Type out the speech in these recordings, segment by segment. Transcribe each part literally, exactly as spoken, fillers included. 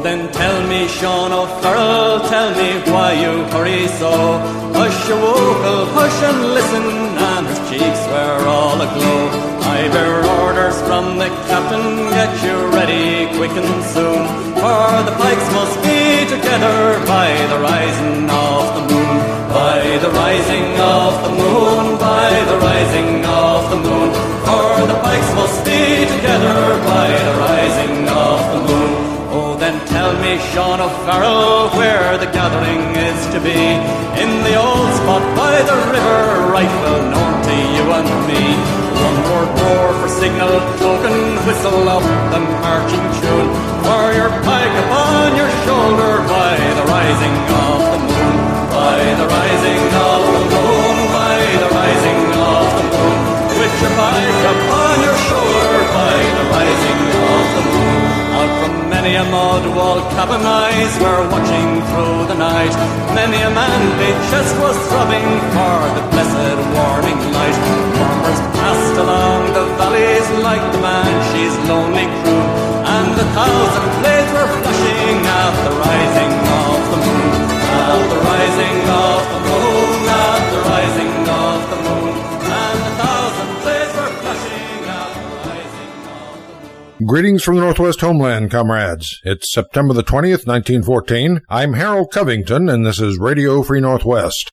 then tell me, Sean O'Farrell, tell me why you hurry so. Hush, your wokel, hush and listen, and his cheeks were all aglow. I bear orders from the captain, get you ready quick and soon, for the pikes must be together by the rising of the moon. By the rising of the moon, by the rising of the moon, for the pikes must be together by the rising of the moon. Oh, then tell me, Sean O'Farrell, where the gathering is to be. In the old spot by the river, right well known to you and me. One more roar for signal token, whistle up the marching tune, for your pike upon your shoulder by the rising of the moon. By the rising of the moon, by the rising of the moon, with your pike upon your shoulder by the rising of the moon. Out from many a mud wall cabin eyes were watching through the night. Many a man-made chest was throbbing for the blessed warming light. Farmers passed along the valleys like the Banshee's lonely croon, and a thousand blades were flashing at the rising of the moon. At the rising of the moon, at the rising of the moon, and a thousand blades were flashing at the rising of the moon. Greetings from the Northwest homeland, comrades. It's September the twentieth, nineteen fourteen. I'm Harold Covington, and this is Radio Free Northwest.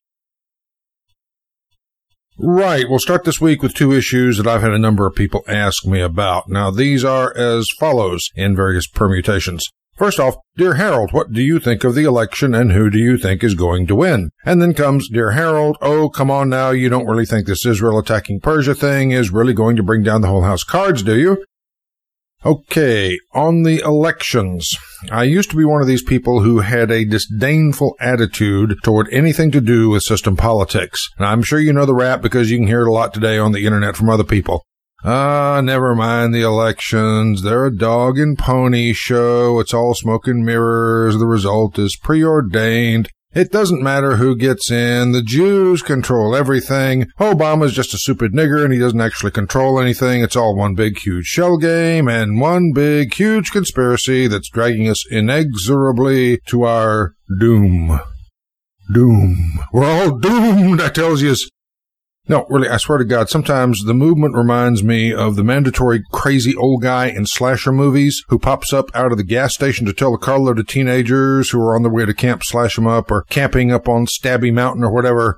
Right, we'll start this week with two issues that I've had a number of people ask me about. Now, these are as follows in various permutations. First off, Dear Harold, what do you think of the election and who do you think is going to win? And then comes, Dear Harold, oh, come on now, you don't really think this Israel attacking Persia thing is really going to bring down the whole house of cards, do you? Okay, on the elections. I used to be one of these people who had a disdainful attitude toward anything to do with system politics. And I'm sure you know the rap because you can hear it a lot today on the internet from other people. Ah, never mind the elections. They're a dog and pony show. It's all smoke and mirrors. The result is preordained. It doesn't matter who gets in. The Jews control everything. Obama's just a stupid nigger and he doesn't actually control anything. It's all one big, huge shell game and one big, huge conspiracy that's dragging us inexorably to our doom. Doom. We're all doomed, I tells yous. No, really, I swear to God, sometimes the movement reminds me of the mandatory crazy old guy in slasher movies who pops up out of the gas station to tell a carload of teenagers who are on their way to camp slash them up or camping up on Stabby Mountain or whatever.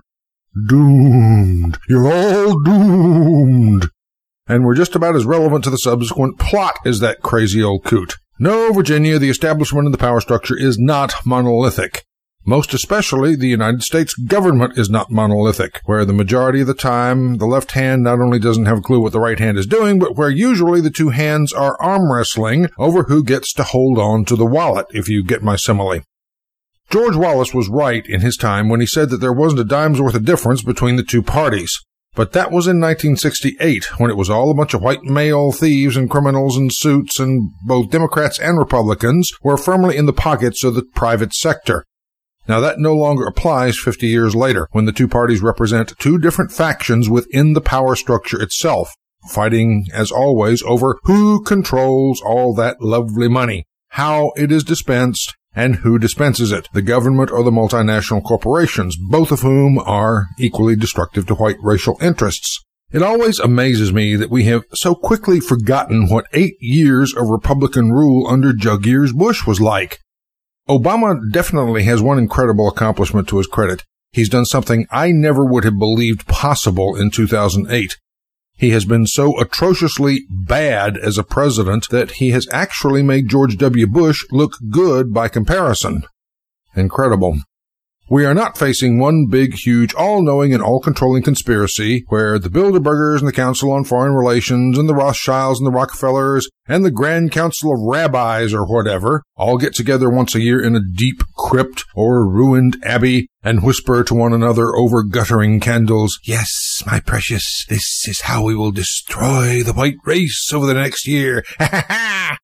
Doomed. You're all doomed. And we're just about as relevant to the subsequent plot as that crazy old coot. No, Virginia, the establishment of the power structure is not monolithic. Most especially, the United States government is not monolithic, where the majority of the time, the left hand not only doesn't have a clue what the right hand is doing, but where usually the two hands are arm wrestling over who gets to hold on to the wallet, if you get my simile. George Wallace was right in his time when he said that there wasn't a dime's worth of difference between the two parties. But that was in nineteen sixty-eight, when it was all a bunch of white male thieves and criminals in suits, and both Democrats and Republicans were firmly in the pockets of the private sector. Now, that no longer applies fifty years later, when the two parties represent two different factions within the power structure itself, fighting, as always, over who controls all that lovely money, how it is dispensed, and who dispenses it, the government or the multinational corporations, both of whom are equally destructive to white racial interests. It always amazes me that we have so quickly forgotten what eight years of Republican rule under Jug Ears Bush was like. Obama definitely has one incredible accomplishment to his credit. He's done something I never would have believed possible in two thousand eight. He has been so atrociously bad as a president that he has actually made George W. Bush look good by comparison. Incredible. We are not facing one big, huge, all-knowing and all-controlling conspiracy where the Bilderbergers and the Council on Foreign Relations and the Rothschilds and the Rockefellers and the Grand Council of Rabbis or whatever all get together once a year in a deep crypt or ruined abbey and whisper to one another over guttering candles, "Yes, my precious, this is how we will destroy the white race over the next year. Ha ha ha!"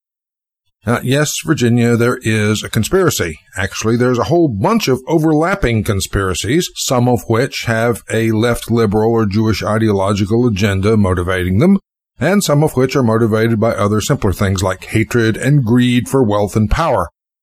Uh, yes, Virginia, there is a conspiracy. Actually, there's a whole bunch of overlapping conspiracies, some of which have a left liberal or Jewish ideological agenda motivating them, and some of which are motivated by other simpler things like hatred and greed for wealth and power.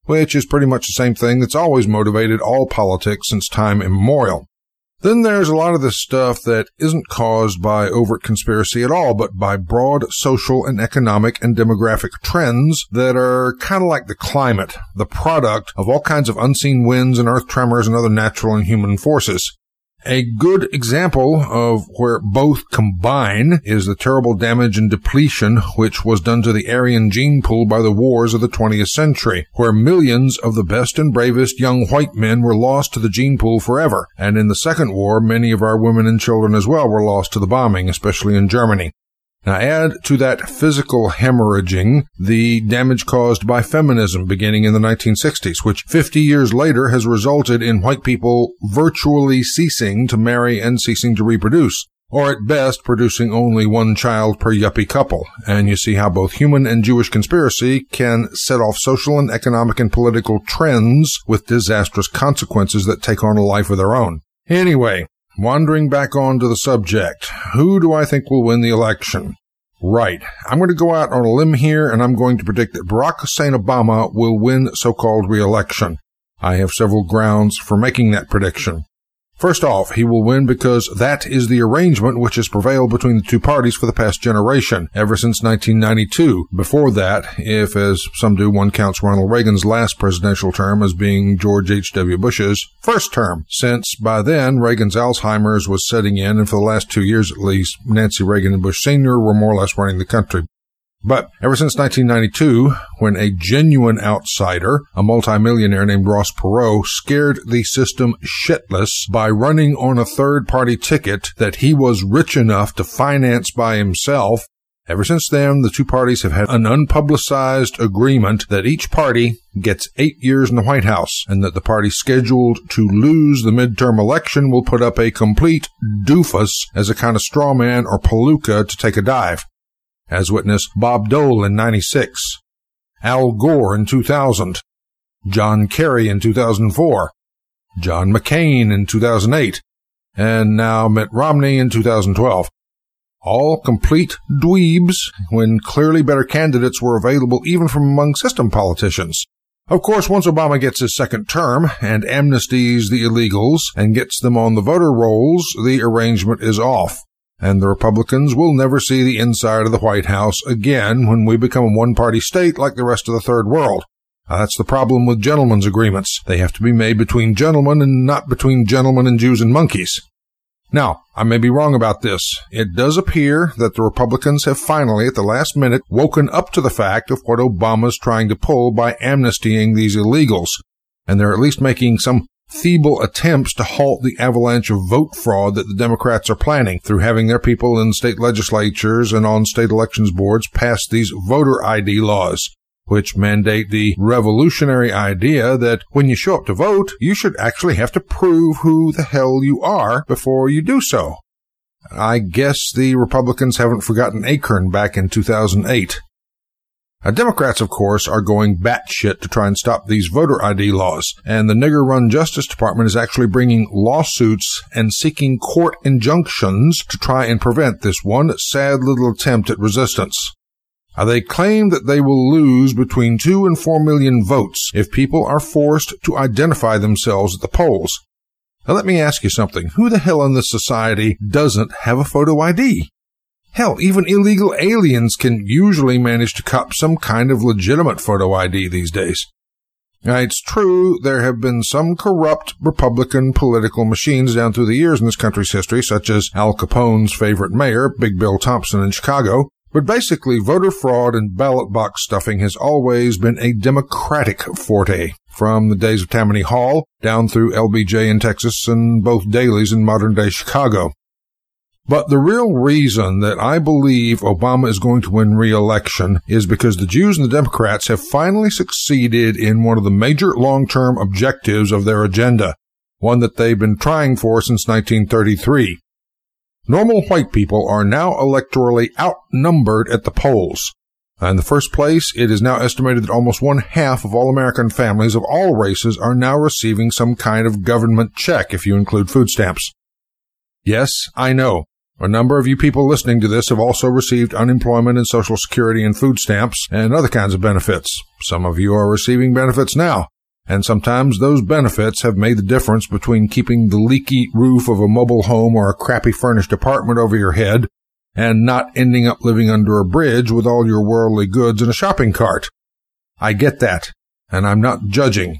which is pretty much the same thing that's always motivated all politics since time immemorial. Then there's a lot of this stuff that isn't caused by overt conspiracy at all, but by broad social and economic and demographic trends that are kind of like the climate, the product of all kinds of unseen winds and earth tremors and other natural and human forces. A good example of where both combine is the terrible damage and depletion which was done to the Aryan gene pool by the wars of the twentieth century, where millions of the best and bravest young white men were lost to the gene pool forever. And in the Second War, many of our women and children as well were lost to the bombing, especially in Germany. Now add to that physical hemorrhaging the damage caused by feminism beginning in the nineteen sixties, which fifty years later has resulted in white people virtually ceasing to marry and ceasing to reproduce, or at best producing only one child per yuppie couple. And you see how both human and Jewish conspiracy can set off social and economic and political trends with disastrous consequences that take on a life of their own. Anyway, wandering back onto the subject, who do I think will win the election? Right. I'm going to go out on a limb here, and I'm going to predict that Barack Hussein Obama will win so-called re-election. I have several grounds for making that prediction. First off, he will win because that is the arrangement which has prevailed between the two parties for the past generation, ever since nineteen ninety-two. Before that, if, as some do, one counts Ronald Reagan's last presidential term as being George H W. Bush's first term, since by then Reagan's Alzheimer's was setting in, and for the last two years at least, Nancy Reagan and Bush Senior were more or less running the country. But ever since nineteen ninety-two, when a genuine outsider, a multimillionaire named Ross Perot, scared the system shitless by running on a third-party ticket that he was rich enough to finance by himself, ever since then, the two parties have had an unpublicized agreement that each party gets eight years in the White House, and that the party scheduled to lose the midterm election will put up a complete doofus as a kind of straw man or palooka to take a dive. As witness Bob Dole in ninety-six, Al Gore in two thousand, John Kerry in two thousand four, John McCain in two thousand eight, and now Mitt Romney in two thousand twelve. All complete dweebs when clearly better candidates were available even from among system politicians. Of course, once Obama gets his second term and amnesties the illegals and gets them on the voter rolls, the arrangement is off. And the Republicans will never see the inside of the White House again when we become a one-party state like the rest of the Third World. Now, that's the problem with gentlemen's agreements. They have to be made between gentlemen and not between gentlemen and Jews and monkeys. Now, I may be wrong about this. It does appear that the Republicans have finally, at the last minute, woken up to the fact of what Obama's trying to pull by amnestying these illegals. And they're at least making some feeble attempts to halt the avalanche of vote fraud that the Democrats are planning through having their people in state legislatures and on state elections boards pass these voter I D laws, which mandate the revolutionary idea that when you show up to vote, you should actually have to prove who the hell you are before you do so. I guess the Republicans haven't forgotten Acorn back in two thousand eight. Now, Democrats, of course, are going batshit to try and stop these voter I D laws, and the nigger-run Justice Department is actually bringing lawsuits and seeking court injunctions to try and prevent this one sad little attempt at resistance. Now, they claim that they will lose between two and four million votes if people are forced to identify themselves at the polls. Now, let me ask you something. Who the hell in this society doesn't have a photo I D? Hell, even illegal aliens can usually manage to cop some kind of legitimate photo I D these days. Now, it's true there have been some corrupt Republican political machines down through the years in this country's history, such as Al Capone's favorite mayor, Big Bill Thompson in Chicago. But basically, voter fraud and ballot box stuffing has always been a Democratic forte, from the days of Tammany Hall down through L B J in Texas and both Daley's in modern-day Chicago. But the real reason that I believe Obama is going to win re-election is because the Jews and the Democrats have finally succeeded in one of the major long-term objectives of their agenda, one that they've been trying for since nineteen thirty-three. Normal white people are now electorally outnumbered at the polls. In the first place, it is now estimated that almost one half of all American families of all races are now receiving some kind of government check if you include food stamps. Yes, I know. A number of you people listening to this have also received unemployment and Social Security and food stamps and other kinds of benefits. Some of you are receiving benefits now, and sometimes those benefits have made the difference between keeping the leaky roof of a mobile home or a crappy furnished apartment over your head and not ending up living under a bridge with all your worldly goods in a shopping cart. I get that, and I'm not judging.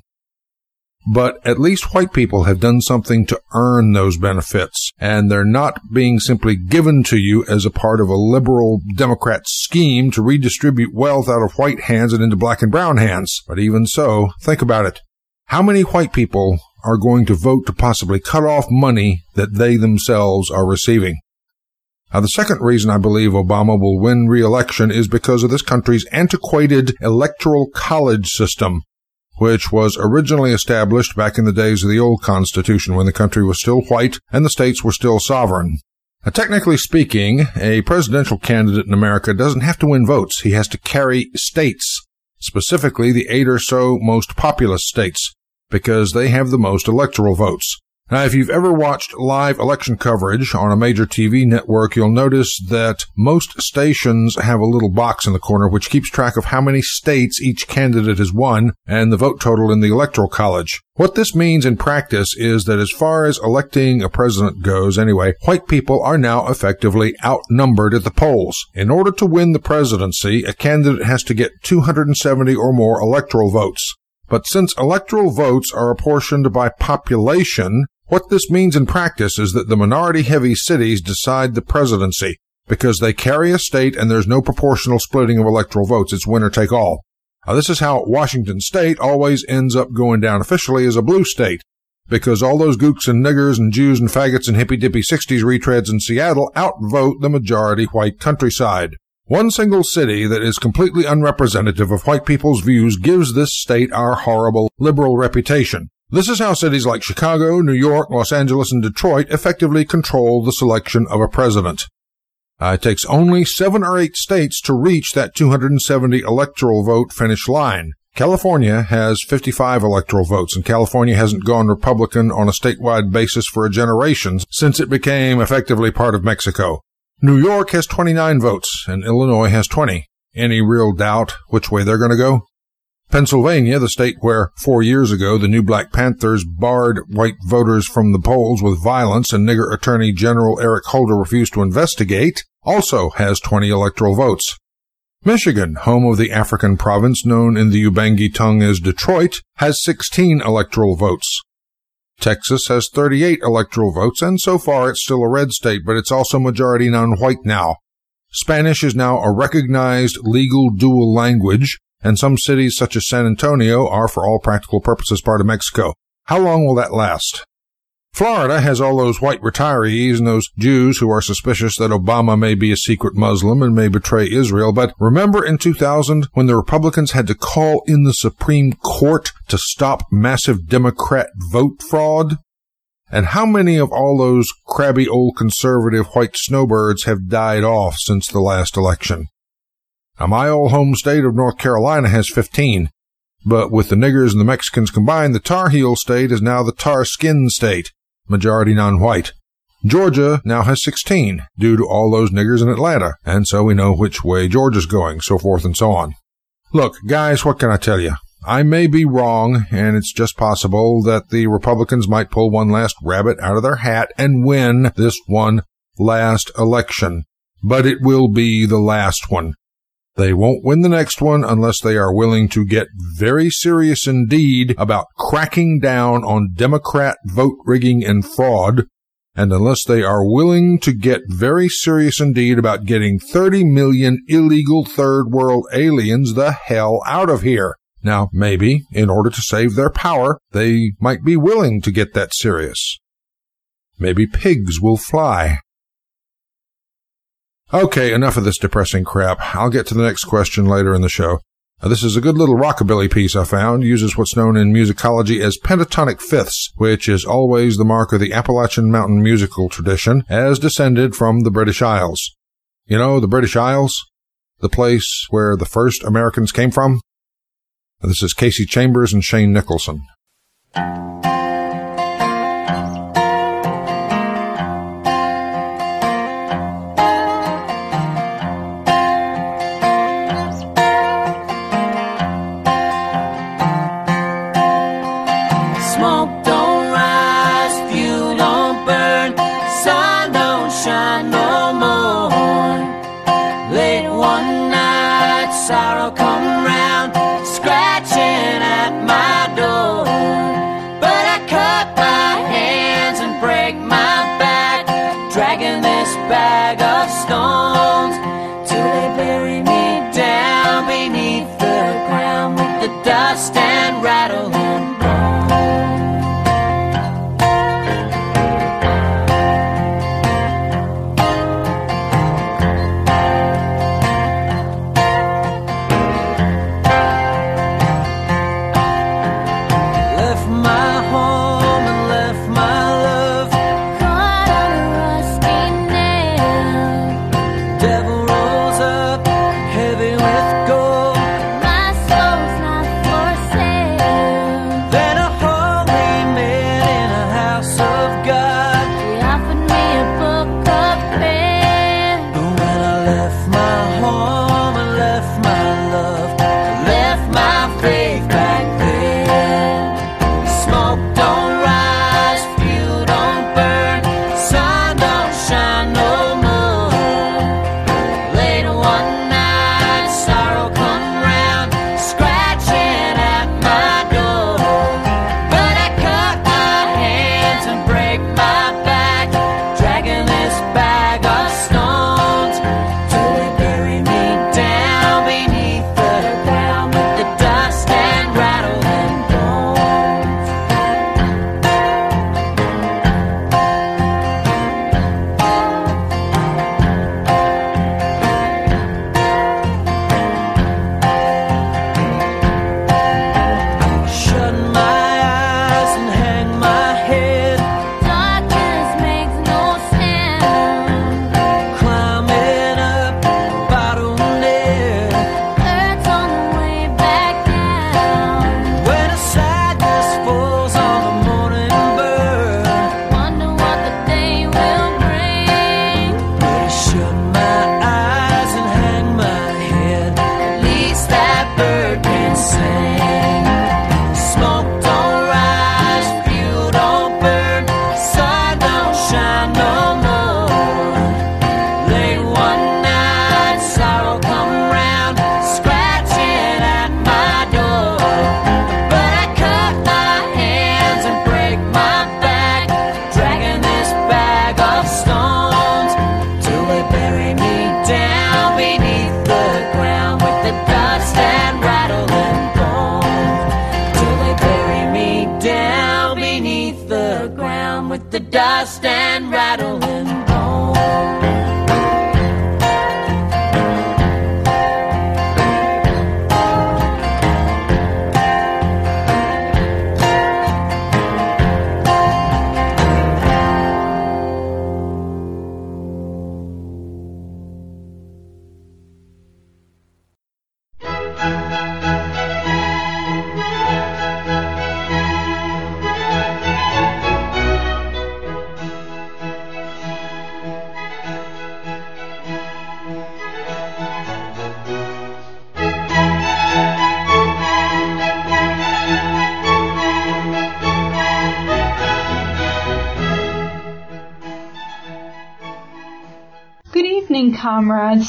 But at least white people have done something to earn those benefits, and they're not being simply given to you as a part of a liberal Democrat scheme to redistribute wealth out of white hands and into black and brown hands. But even so, think about it. How many white people are going to vote to possibly cut off money that they themselves are receiving? Now, the second reason I believe Obama will win re-election is because of this country's antiquated electoral college system, which was originally established back in the days of the old Constitution when the country was still white and the states were still sovereign. Now, technically speaking, a presidential candidate in America doesn't have to win votes. He has to carry states, specifically the eight or so most populous states, because they have the most electoral votes. Now, if you've ever watched live election coverage on a major T V network, you'll notice that most stations have a little box in the corner which keeps track of how many states each candidate has won and the vote total in the Electoral College. What this means in practice is that as far as electing a president goes anyway, white people are now effectively outnumbered at the polls. In order to win the presidency, a candidate has to get two hundred seventy or more electoral votes. But since electoral votes are apportioned by population, what this means in practice is that the minority-heavy cities decide the presidency because they carry a state and there's no proportional splitting of electoral votes. It's winner take all. Now, this is how Washington State always ends up going down officially as a blue state, because all those gooks and niggers and Jews and faggots and hippy-dippy sixties retreads in Seattle outvote the majority white countryside. One single city that is completely unrepresentative of white people's views gives this state our horrible liberal reputation. This is how cities like Chicago, New York, Los Angeles, and Detroit effectively control the selection of a president. Uh, it takes only seven or eight states to reach that two hundred seventy electoral vote finish line. California has fifty-five electoral votes, and California hasn't gone Republican on a statewide basis for a generation since it became effectively part of Mexico. New York has twenty-nine votes, and Illinois has twenty. Any real doubt which way they're going to go? Pennsylvania, the state where four years ago the new Black Panthers barred white voters from the polls with violence and nigger Attorney General Eric Holder refused to investigate, also has twenty electoral votes. Michigan, home of the African province known in the Ubangi tongue as Detroit, has sixteen electoral votes. Texas has thirty-eight electoral votes, and so far it's still a red state, but it's also majority non-white now. Spanish is now a recognized legal dual language, and some cities such as San Antonio are, for all practical purposes, part of Mexico. How long will that last? Florida has all those white retirees and those Jews who are suspicious that Obama may be a secret Muslim and may betray Israel, but remember in two thousand when the Republicans had to call in the Supreme Court to stop massive Democrat vote fraud? And how many of all those crabby old conservative white snowbirds have died off since the last election? Now, my old home state of North Carolina has fifteen, but with the niggers and the Mexicans combined, the Tar Heel state is now the Tar Skin state, majority non-white. Georgia now has sixteen, due to all those niggers in Atlanta, and so we know which way Georgia's going, so forth and so on. Look, guys, what can I tell you? I may be wrong, and it's just possible that the Republicans might pull one last rabbit out of their hat and win this one last election, but it will be the last one. They won't win the next one unless they are willing to get very serious indeed about cracking down on Democrat vote rigging and fraud, and unless they are willing to get very serious indeed about getting thirty million illegal third world aliens the hell out of here. Now, maybe, in order to save their power, they might be willing to get that serious. Maybe pigs will fly. Okay, enough of this depressing crap. I'll get to the next question later in the show. Now, this is a good little rockabilly piece I found. Uses what's known in musicology as pentatonic fifths, which is always the mark of the Appalachian Mountain musical tradition, as descended from the British Isles. You know, the British Isles? The place where the first Americans came from? Now, this is Casey Chambers and Shane Nicholson. down beneath the ground with the dust and rattle and bone. Till they bury me down beneath the ground with the dust and rattle and bone. Comrades.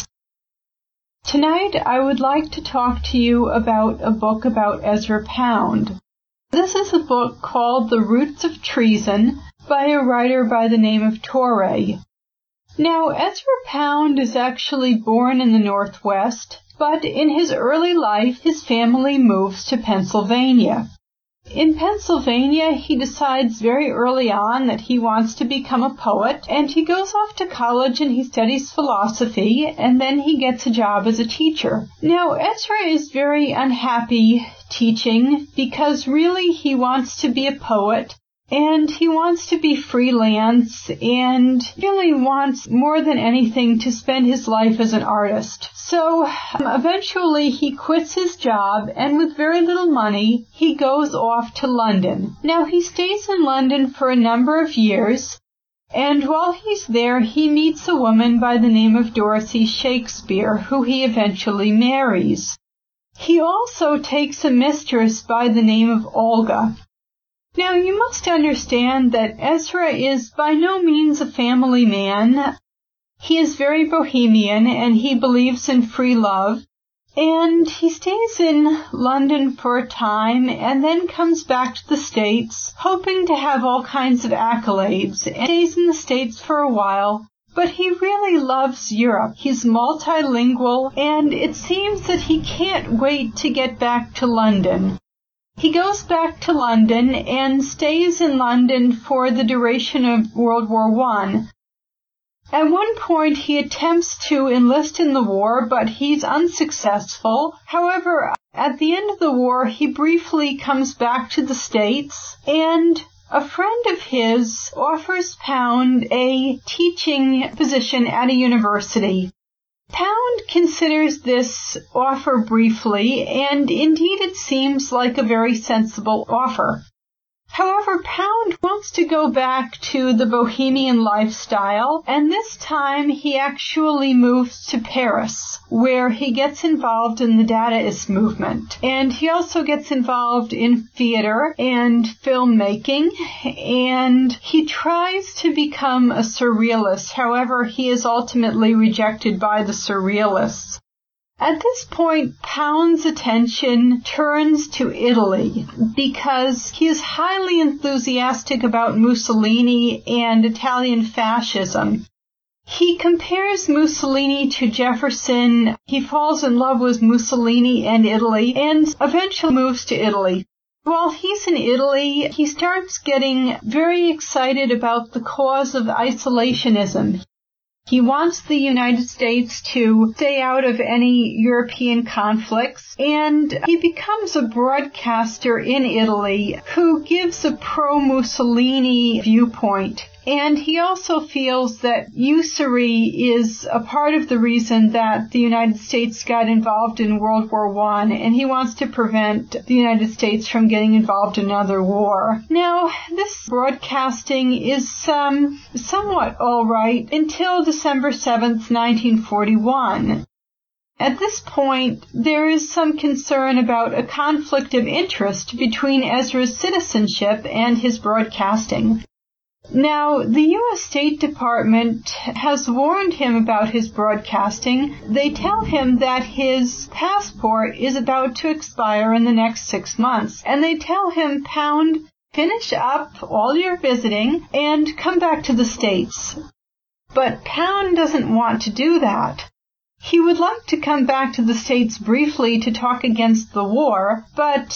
Tonight I would like to talk to you about a book about Ezra Pound. This is a book called The Roots of Treason by a writer by the name of Torrey. Now, Ezra Pound is actually born in the Northwest, but in his early life his family moves to Pennsylvania. In Pennsylvania, he decides very early on that he wants to become a poet, and he goes off to college and he studies philosophy, and then he gets a job as a teacher. Now, Ezra is very unhappy teaching because really he wants to be a poet, and he wants to be freelance, and really wants more than anything to spend his life as an artist. So um, eventually he quits his job, and with very little money, he goes off to London. Now he stays in London for a number of years, and while he's there, he meets a woman by the name of Dorothy Shakespeare, who he eventually marries. He also takes a mistress by the name of Olga. Now, you must understand that Ezra is by no means a family man. He is very bohemian, and he believes in free love. And he stays in London for a time, and then comes back to the States, hoping to have all kinds of accolades, and stays in the States for a while. But he really loves Europe. He's multilingual, and it seems that he can't wait to get back to London. He goes back to London and stays in London for the duration of World War One. At one point, he attempts to enlist in the war, but he's unsuccessful. However, at the end of the war, he briefly comes back to the States, and a friend of his offers Pound a teaching position at a university. Pound considers this offer briefly, and indeed it seems like a very sensible offer. However, Pound wants to go back to the bohemian lifestyle, and this time he actually moves to Paris, where he gets involved in the Dadaist movement. And he also gets involved in theater and filmmaking, and he tries to become a surrealist. However, he is ultimately rejected by the surrealists. At this point, Pound's attention turns to Italy because he is highly enthusiastic about Mussolini and Italian fascism. He compares Mussolini to Jefferson. He falls in love with Mussolini and Italy, and eventually moves to Italy. While he's in Italy, he starts getting very excited about the cause of isolationism. He wants the United States to stay out of any European conflicts, and he becomes a broadcaster in Italy who gives a pro-Mussolini viewpoint. And he also feels that usury is a part of the reason that the United States got involved in World War One, and he wants to prevent the United States from getting involved in another war. Now, this broadcasting is um, somewhat all right until December seventh, nineteen forty-one. At this point, there is some concern about a conflict of interest between Ezra's citizenship and his broadcasting. Now, the U S State Department has warned him about his broadcasting. They tell him that his passport is about to expire in the next six months. And they tell him, Pound, finish up all your visiting and come back to the States. But Pound doesn't want to do that. He would like to come back to the States briefly to talk against the war, but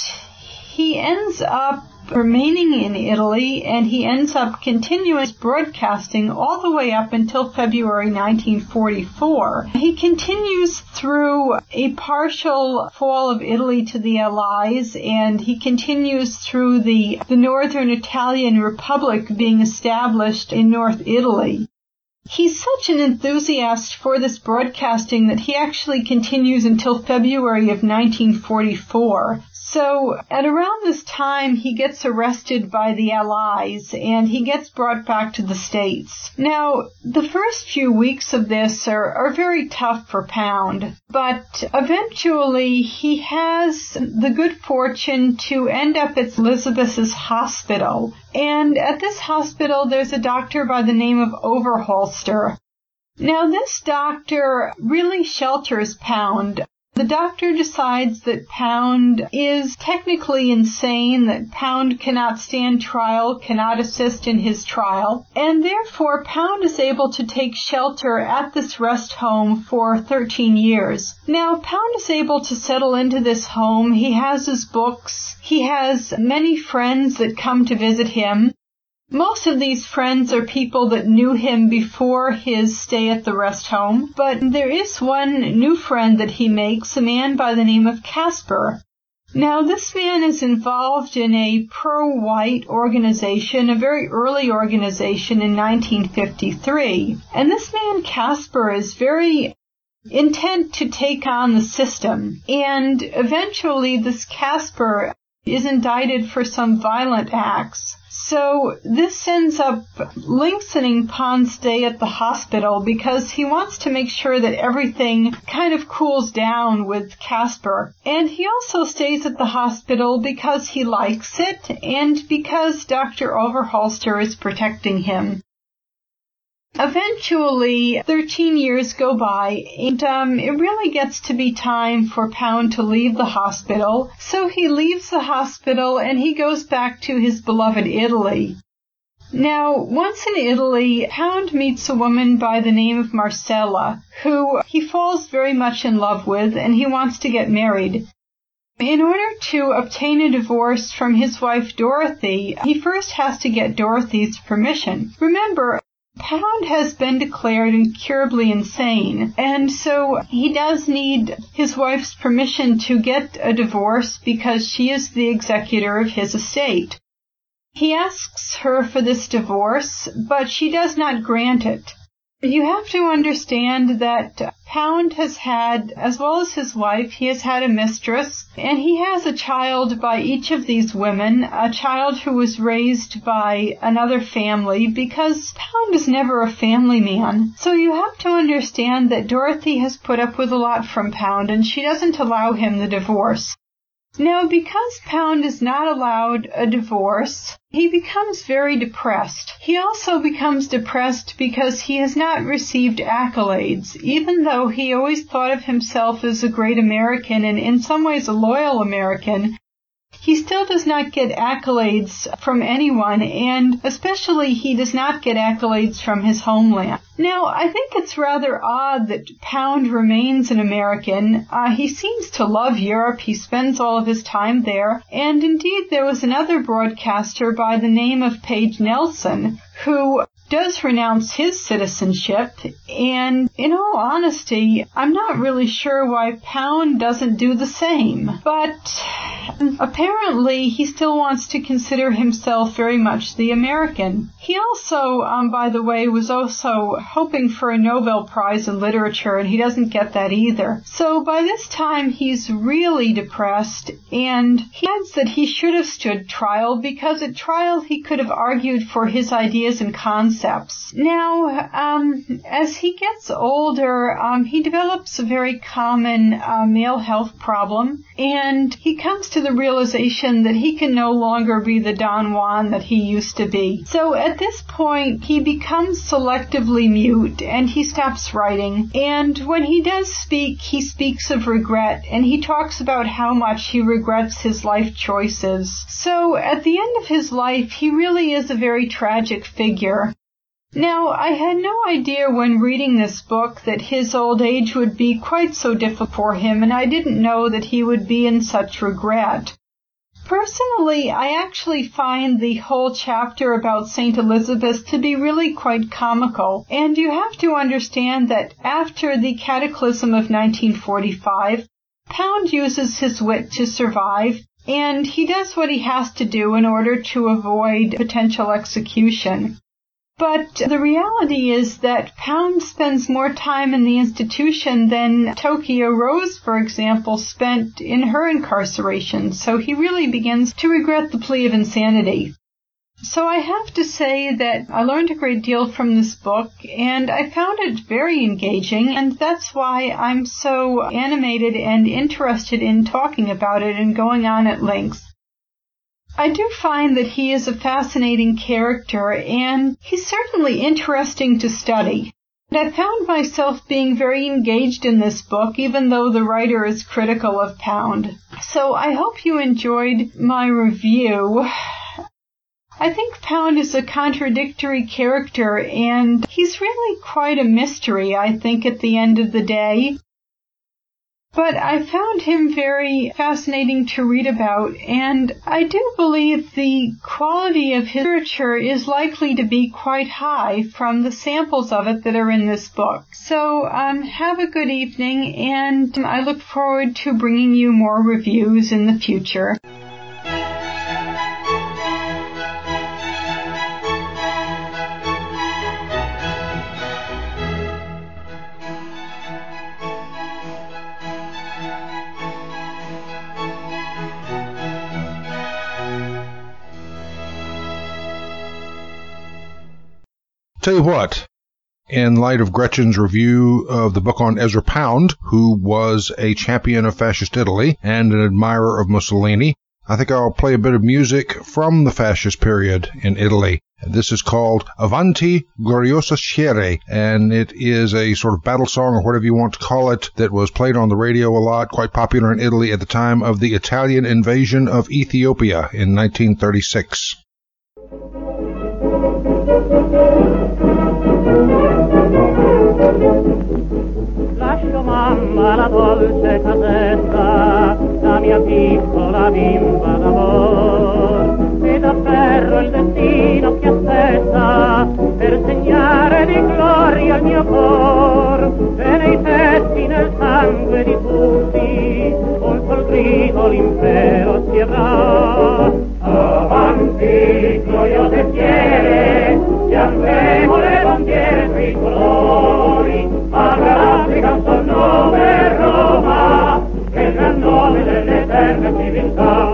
he ends up remaining in Italy, and he ends up continuing broadcasting all the way up until February nineteen forty-four. He continues through a partial fall of Italy to the Allies, and he continues through the, the Northern Italian Republic being established in North Italy. He's such an enthusiast for this broadcasting that he actually continues until February of nineteen forty-four. So at around this time, he gets arrested by the Allies, and he gets brought back to the States. Now, the first few weeks of this are, are very tough for Pound, but eventually he has the good fortune to end up at Elizabeth's hospital. And at this hospital, there's a doctor by the name of Overholster. Now, this doctor really shelters Pound. The doctor decides that Pound is technically insane, that Pound cannot stand trial, cannot assist in his trial, and therefore Pound is able to take shelter at this rest home for thirteen years. Now, Pound is able to settle into this home. He has his books. He has many friends that come to visit him. Most of these friends are people that knew him before his stay at the rest home, but there is one new friend that he makes, a man by the name of Casper. Now, this man is involved in a pro-white organization, a very early organization in nineteen fifty-three, and this man Casper is very intent to take on the system, and eventually this Casper is indicted for some violent acts. So this ends up lengthening Pound's stay at the hospital because he wants to make sure that everything kind of cools down with Casper. And he also stays at the hospital because he likes it and because Doctor Overholster is protecting him. Eventually, thirteen years go by, and um, it really gets to be time for Pound to leave the hospital. So he leaves the hospital and he goes back to his beloved Italy. Now, once in Italy, Pound meets a woman by the name of Marcella, who he falls very much in love with, and he wants to get married. In order to obtain a divorce from his wife Dorothy, he first has to get Dorothy's permission. Remember, Pound has been declared incurably insane, and so he does need his wife's permission to get a divorce because she is the executor of his estate. He asks her for this divorce, but she does not grant it. You have to understand that Pound has had, as well as his wife, he has had a mistress, and he has a child by each of these women, a child who was raised by another family, because Pound is never a family man. So you have to understand that Dorothy has put up with a lot from Pound, and she doesn't allow him the divorce. Now, because Pound is not allowed a divorce, he becomes very depressed. He also becomes depressed because he has not received accolades, even though he always thought of himself as a great American and in some ways a loyal American. He still does not get accolades from anyone, and especially he does not get accolades from his homeland. Now, I think it's rather odd that Pound remains an American. Uh, he seems to love Europe. He spends all of his time there. And indeed, there was another broadcaster by the name of Paige Nelson who does renounce his citizenship, and in all honesty, I'm not really sure why Pound doesn't do the same. But apparently, he still wants to consider himself very much the American. He also, um, by the way, was also hoping for a Nobel Prize in Literature, and he doesn't get that either. So by this time, he's really depressed, and he adds that he should have stood trial, because at trial he could have argued for his ideas and concepts. Now, um, as he gets older, um, he develops a very common uh, male health problem, and he comes to the realization that he can no longer be the Don Juan that he used to be. So at this point, he becomes selectively mute, and he stops writing. And when he does speak, he speaks of regret, and he talks about how much he regrets his life choices. So at the end of his life, he really is a very tragic figure. Now, I had no idea when reading this book that his old age would be quite so difficult for him, and I didn't know that he would be in such regret. Personally, I actually find the whole chapter about Saint Elizabeth to be really quite comical, and you have to understand that after the Cataclysm of nineteen forty-five, Pound uses his wit to survive, and he does what he has to do in order to avoid potential execution. But the reality is that Pound spends more time in the institution than Tokyo Rose, for example, spent in her incarceration, so he really begins to regret the plea of insanity. So I have to say that I learned a great deal from this book, and I found it very engaging, and that's why I'm so animated and interested in talking about it and going on at length. I do find that he is a fascinating character, and he's certainly interesting to study. And I found myself being very engaged in this book, even though the writer is critical of Pound. So I hope you enjoyed my review. I think Pound is a contradictory character, and he's really quite a mystery, I think, at the end of the day. But I found him very fascinating to read about, and I do believe the quality of his literature is likely to be quite high from the samples of it that are in this book. So um, have a good evening, and I look forward to bringing you more reviews in the future. Tell you what, in light of Gretchen's review of the book on Ezra Pound, who was a champion of fascist Italy and an admirer of Mussolini, I think I'll play a bit of music from the fascist period in Italy. This is called Avanti Gloriosa Sciere, and it is a sort of battle song or whatever you want to call it that was played on the radio a lot, quite popular in Italy at the time of the Italian invasion of Ethiopia in nineteen thirty-six. Lascio mamma la dolce casetta, la mia piccola bimba d'amor, ed afferro il destino che aspetta per segnare di gloria il mio cor, e nei petti, nel sangue di tutti, un sol grido l'impero si avrà. Avanti, gloriose fiere, pianteremo le bandiere tricolori, all'Africa un sol nome Roma, che il gran nome dell'eterna civiltà.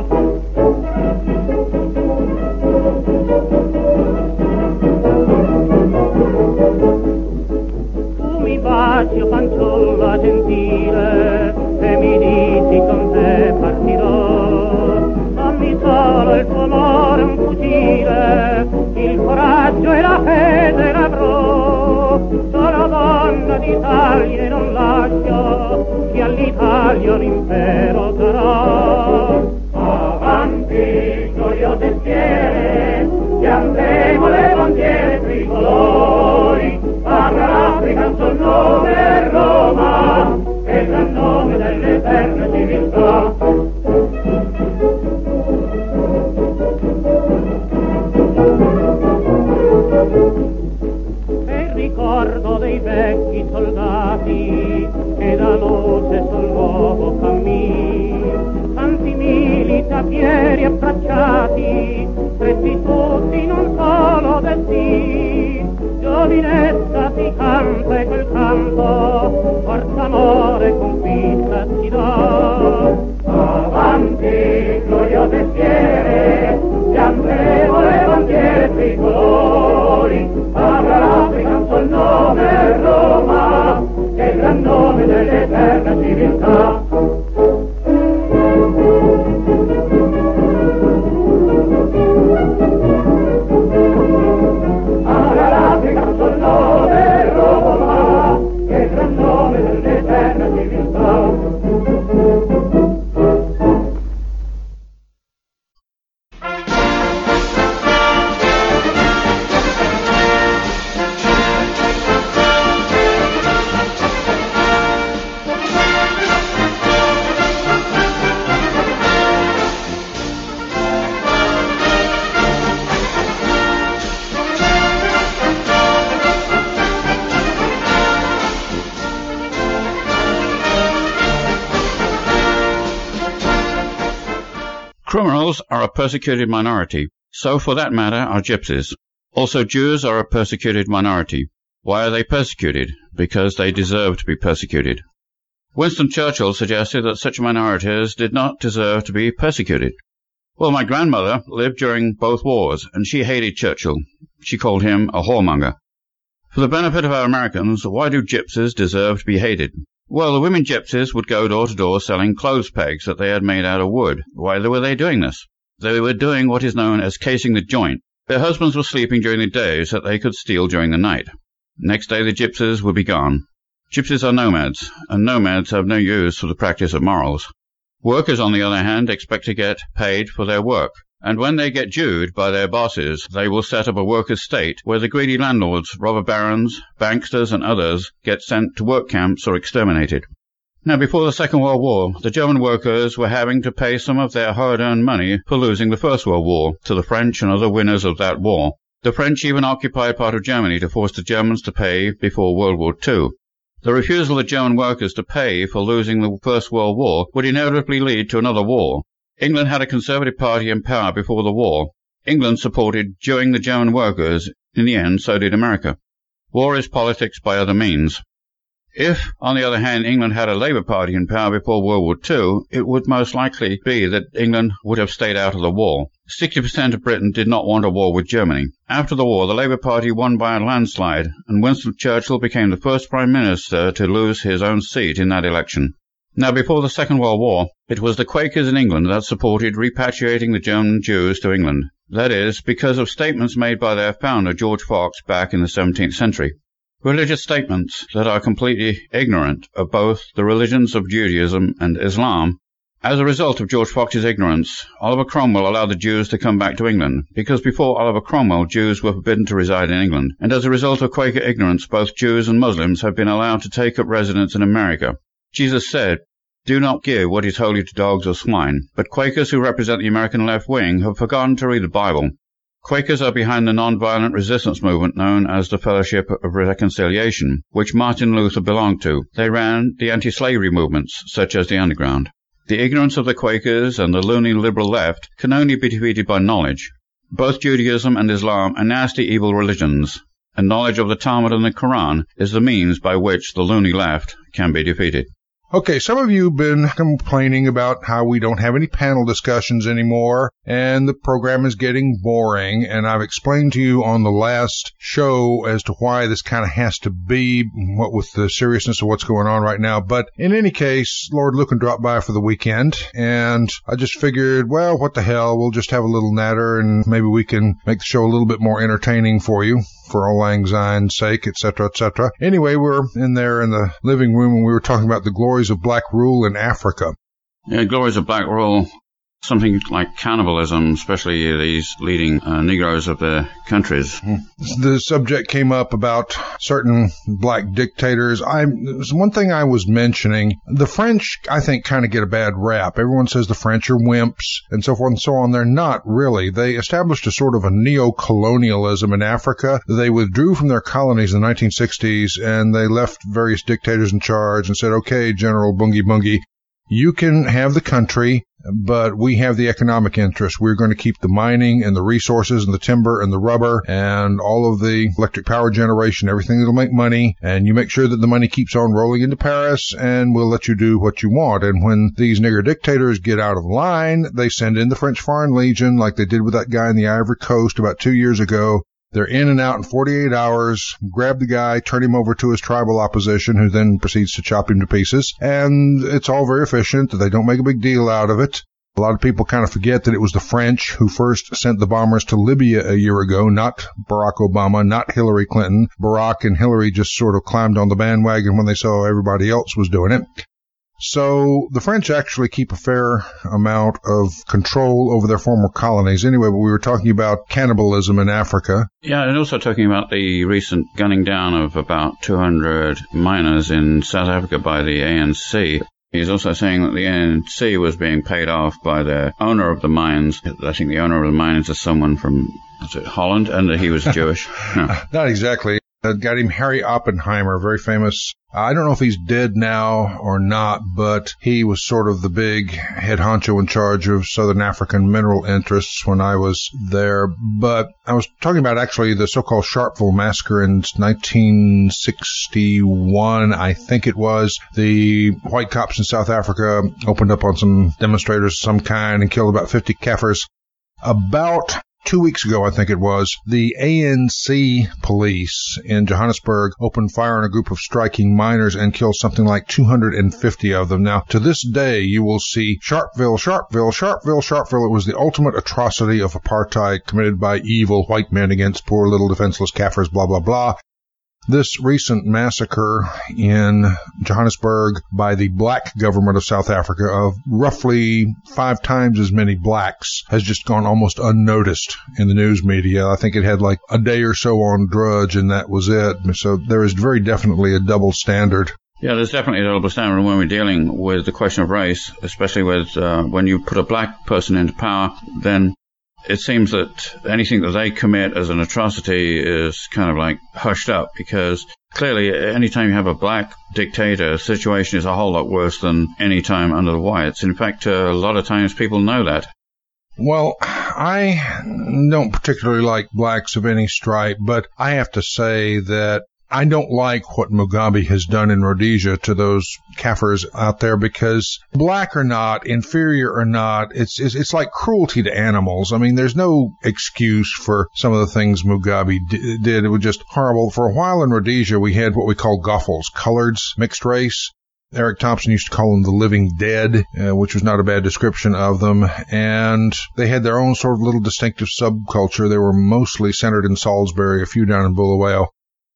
Tu mi baci, o fanciulla gentile, e mi dici con te partirò. Dammi solo il tuo amore, un fucile, il coraggio e la fede l'avrò. Sono donna d'Italia e non lascio che all'Italia un impero darà. Avanti, gloriose schiere, pianteremo le bandiere tricolori, all'Africa un sol nome Roma, e il gran nome dell'eterna civiltà. Ricordo dei vecchi soldati che da luce sul nuovo cammin, tanti militapieri abbracciati, stretti tutti in un solo destin. Giovinezza si canta e quel canto, forza, amore, conquista ci dà. Avanti, gloriose fiere, pianteremo le bandiere tricolori, all'Africa un sol nome Roma, che è il gran nome dell'eterna civiltà. All'Africa un sol nome Roma, che è il gran nome dell'eterna civiltà. Criminals are a persecuted minority. So, for that matter, are gypsies. Also, Jews are a persecuted minority. Why are they persecuted? Because they deserve to be persecuted. Winston Churchill suggested that such minorities did not deserve to be persecuted. Well, my grandmother lived during both wars, and she hated Churchill. She called him a whoremonger. For the benefit of our Americans, why do gypsies deserve to be hated? Well, the women gypsies would go door to door selling clothes pegs that they had made out of wood. Why were they doing this? They were doing what is known as casing the joint. Their husbands were sleeping during the day so that they could steal during the night. Next day the gypsies would be gone. Gypsies are nomads, and nomads have no use for the practice of morals. Workers, on the other hand, expect to get paid for their work, and when they get Jewed by their bosses, they will set up a workers' state where the greedy landlords, robber barons, banksters, and others get sent to work camps or exterminated. Now, before the Second World War, the German workers were having to pay some of their hard-earned money for losing the First World War to the French and other winners of that war. The French even occupied part of Germany to force the Germans to pay before World War Two. The refusal of the German workers to pay for losing the First World War would inevitably lead to another war. England had a Conservative Party in power before the war. England supported Jewing the German workers. In the end, so did America. War is politics by other means. If, on the other hand, England had a Labour Party in power before World War Two, it would most likely be that England would have stayed out of the war. sixty percent of Britain did not want a war with Germany. After the war, the Labour Party won by a landslide, and Winston Churchill became the first Prime Minister to lose his own seat in that election. Now, before the Second World War, it was the Quakers in England that supported repatriating the German Jews to England. That is, because of statements made by their founder, George Fox, back in the seventeenth century. Religious statements that are completely ignorant of both the religions of Judaism and Islam. As a result of George Fox's ignorance, Oliver Cromwell allowed the Jews to come back to England, because before Oliver Cromwell, Jews were forbidden to reside in England, and as a result of Quaker ignorance, both Jews and Muslims have been allowed to take up residence in America. Jesus said, "Do not give what is holy to dogs or swine," but Quakers who represent the American left wing have forgotten to read the Bible. Quakers are behind the nonviolent resistance movement known as the Fellowship of Reconciliation, which Martin Luther belonged to. They ran the anti-slavery movements, such as the Underground. The ignorance of the Quakers and the loony liberal left can only be defeated by knowledge. Both Judaism and Islam are nasty, evil religions, and knowledge of the Talmud and the Quran is the means by which the loony left can be defeated. Okay, some of you have been complaining about how we don't have any panel discussions anymore, and the program is getting boring, and I've explained to you on the last show as to why this kind of has to be, what with the seriousness of what's going on right now. But in any case, Lord Lucan dropped by for the weekend, and I just figured, well, what the hell, we'll just have a little natter, and maybe we can make the show a little bit more entertaining for you, for Auld Lang Syne's sake, et cetera, et cetera. Anyway, we're in there in the living room, and we were talking about the glories of black rule in Africa. Yeah, glories of black rule, something like cannibalism, especially these leading uh, Negroes of their countries. The subject came up about certain black dictators. I one thing I was mentioning, the French, I think, kind of get a bad rap. Everyone says the French are wimps and so forth and so on. They're not really. They established a sort of a neo-colonialism in Africa. They withdrew from their colonies in the nineteen sixties, and they left various dictators in charge and said, okay, General Bungie Bungie, you can have the country, but we have the economic interest. We're going to keep the mining and the resources and the timber and the rubber and all of the electric power generation, everything that'll make money. And you make sure that the money keeps on rolling into Paris, and we'll let you do what you want. And when these nigger dictators get out of line, they send in the French Foreign Legion, like they did with that guy in the Ivory Coast about two years ago. They're in and out in forty-eight hours, grab the guy, turn him over to his tribal opposition, who then proceeds to chop him to pieces. And it's all very efficient. They don't make a big deal out of it. A lot of people kind of forget that it was the French who first sent the bombers to Libya a year ago, not Barack Obama, not Hillary Clinton. Barack and Hillary just sort of climbed on the bandwagon when they saw everybody else was doing it. So the French actually keep a fair amount of control over their former colonies. Anyway, but we were talking about cannibalism in Africa. Yeah, and also talking about the recent gunning down of about two hundred miners in South Africa by the A N C. He's also saying that the A N C was being paid off by the owner of the mines. I think the owner of the mines is someone from, is it Holland, and that he was Jewish. No. Not exactly. A guy named Harry Oppenheimer, very famous. I don't know if he's dead now or not, but he was sort of the big head honcho in charge of Southern African mineral interests when I was there. But I was talking about actually the so-called Sharpeville massacre in nineteen sixty-one, I think it was. The white cops in South Africa opened up on some demonstrators of some kind and killed about fifty Kafirs. About Two weeks ago, I think it was, the A N C police in Johannesburg opened fire on a group of striking miners and killed something like two hundred fifty of them. Now, to this day, you will see Sharpeville, Sharpeville, Sharpeville, Sharpeville. It was the ultimate atrocity of apartheid committed by evil white men against poor little defenseless Kafirs, blah, blah, blah. This recent massacre in Johannesburg by the black government of South Africa of roughly five times as many blacks has just gone almost unnoticed in the news media. I think it had like a day or so on Drudge, and that was it. So there is very definitely a double standard. Yeah, there's definitely a double standard when we're dealing with the question of race, especially with uh, when you put a black person into power, then it seems that anything that they commit as an atrocity is kind of like hushed up, because clearly anytime you have a black dictator, the situation is a whole lot worse than any time under the whites. In fact, uh, a lot of times people know that. Well, I don't particularly like blacks of any stripe, but I have to say that I don't like what Mugabe has done in Rhodesia to those Kafirs out there, because black or not, inferior or not, it's, it's it's like cruelty to animals. I mean, there's no excuse for some of the things Mugabe d- did. It was just horrible. For a while in Rhodesia, we had what we call Goffles, coloreds, mixed race. Eric Thompson used to call them the living dead, uh, which was not a bad description of them. And they had their own sort of little distinctive subculture. They were mostly centered in Salisbury, a few down in Bulawayo.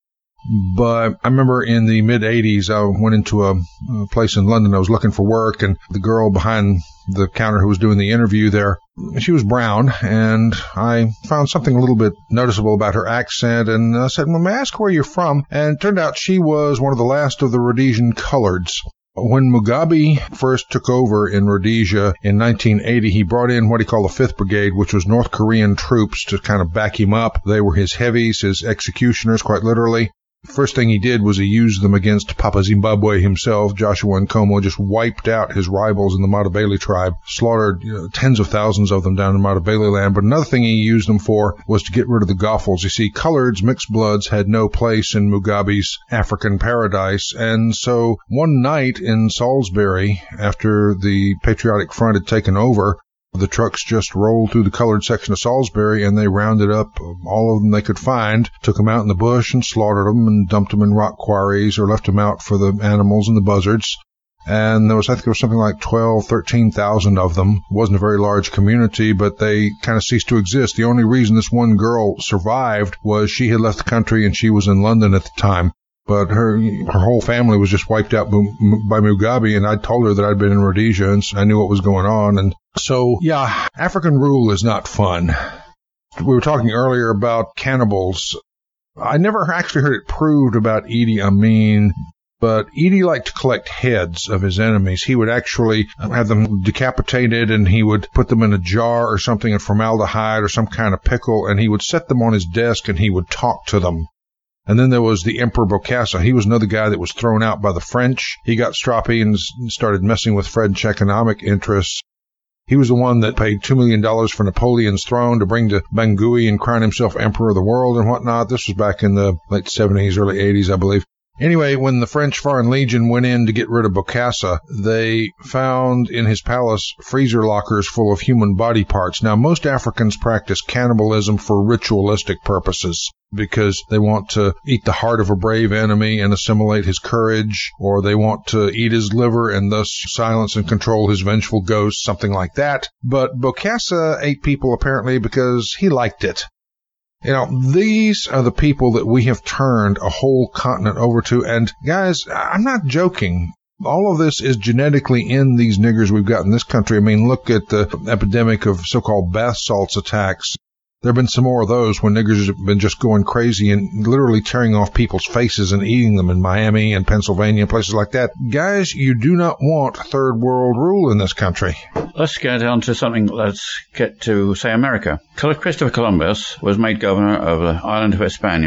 But I remember in the mid-eighties, I went into a, a place in London. I was looking for work, and the girl behind the counter who was doing the interview there, she was brown, and I found something a little bit noticeable about her accent, and I said, well, may I ask where you're from? And it turned out she was one of the last of the Rhodesian coloreds. When Mugabe first took over in Rhodesia in nineteen eighty, he brought in what he called the Fifth Brigade, which was North Korean troops to kind of back him up. They were his heavies, his executioners, quite literally. First thing he did was he used them against Papa Zimbabwe himself. Joshua Nkomo just wiped out his rivals in the Matabele tribe, slaughtered you know, tens of thousands of them down in Matabele land. But another thing he used them for was to get rid of the Goffles. You see, coloreds, mixed bloods, had no place in Mugabe's African paradise. And so one night in Salisbury, after the Patriotic Front had taken over, the trucks just rolled through the colored section of Salisbury, and they rounded up all of them they could find, took them out in the bush and slaughtered them and dumped them in rock quarries or left them out for the animals and the buzzards. And there was, I think there was something like twelve, thirteen thousand of them. It wasn't a very large community, but they kind of ceased to exist. The only reason this one girl survived was she had left the country and she was in London at the time. But her her whole family was just wiped out by Mugabe, and I told her that I'd been in Rhodesia, and I knew what was going on. And so, yeah, African rule is not fun. We were talking earlier about cannibals. I never actually heard it proved about Idi Amin, but Idi liked to collect heads of his enemies. He would actually have them decapitated, and he would put them in a jar or something in formaldehyde or some kind of pickle, and he would set them on his desk, and he would talk to them. And then there was the Emperor Bokassa. He was another guy that was thrown out by the French. He got stroppy and started messing with French economic interests. He was the one that paid two million dollars for Napoleon's throne to bring to Bangui and crown himself Emperor of the world and whatnot. This was back in the late seventies, early eighties, I believe. Anyway, when the French Foreign Legion went in to get rid of Bokassa, they found in his palace freezer lockers full of human body parts. Now, most Africans practice cannibalism for ritualistic purposes because they want to eat the heart of a brave enemy and assimilate his courage, or they want to eat his liver and thus silence and control his vengeful ghost, something like that. But Bokassa ate people apparently because he liked it. You know, these are the people that we have turned a whole continent over to. And guys, I'm not joking. All of this is genetically in these niggers we've got in this country. I mean, look at the epidemic of so-called bath salts attacks. There have been some more of those when niggers have been just going crazy and literally tearing off people's faces and eating them in Miami and Pennsylvania and places like that. Guys, you do not want third world rule in this country. Let's get on to something. Let's get to, say, America. Christopher Columbus was made governor of the island of Hispania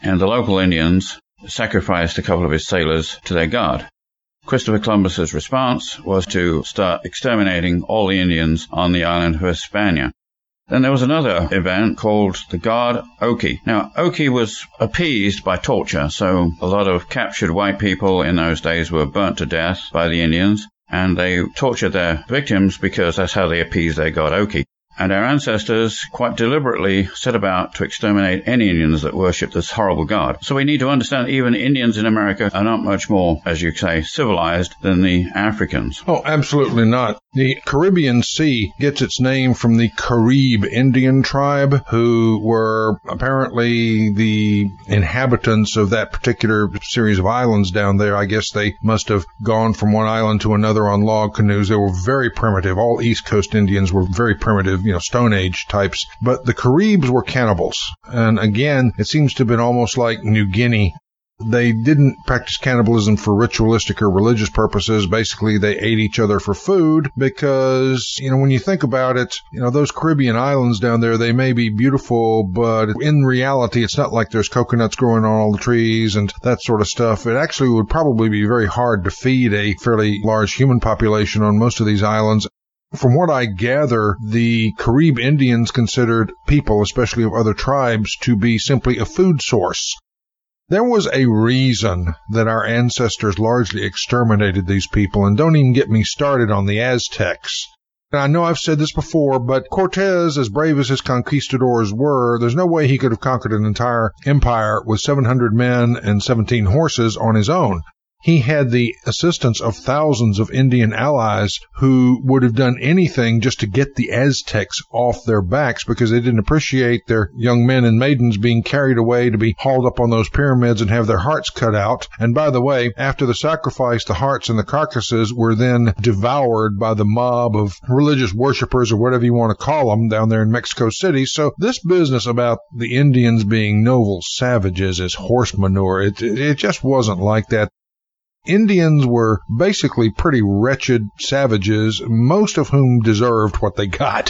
and the local Indians sacrificed a couple of his sailors to their god. Christopher Columbus's response was to start exterminating all the Indians on the island of Hispania. Then there was another event called the God Oki. Now, Oki was appeased by torture, so a lot of captured white people in those days were burnt to death by the Indians, and they tortured their victims because that's how they appeased their God Oki. And our ancestors quite deliberately set about to exterminate any Indians that worshipped this horrible god. So we need to understand even Indians in America are not much more, as you say, civilized than the Africans. Oh, absolutely not. The Caribbean Sea gets its name from the Carib Indian tribe, who were apparently the inhabitants of that particular series of islands down there. I guess they must have gone from one island to another on log canoes. They were very primitive. All East Coast Indians were very primitive, you know, Stone Age types. But the Caribs were cannibals. And again, it seems to have been almost like New Guinea. They didn't practice cannibalism for ritualistic or religious purposes. Basically, they ate each other for food because, you know, when you think about it, you know, those Caribbean islands down there, they may be beautiful, but in reality, it's not like there's coconuts growing on all the trees and that sort of stuff. It actually would probably be very hard to feed a fairly large human population on most of these islands. From what I gather, the Carib Indians considered people, especially of other tribes, to be simply a food source. There was a reason that our ancestors largely exterminated these people, and don't even get me started on the Aztecs. And I know I've said this before, but Cortez, as brave as his conquistadors were, there's no way he could have conquered an entire empire with seven hundred men and seventeen horses on his own. He had the assistance of thousands of Indian allies who would have done anything just to get the Aztecs off their backs because they didn't appreciate their young men and maidens being carried away to be hauled up on those pyramids and have their hearts cut out. And by the way, after the sacrifice, the hearts and the carcasses were then devoured by the mob of religious worshipers or whatever you want to call them down there in Mexico City. So this business about the Indians being noble savages is horse manure. It, it just wasn't like that. Indians were basically pretty wretched savages, most of whom deserved what they got.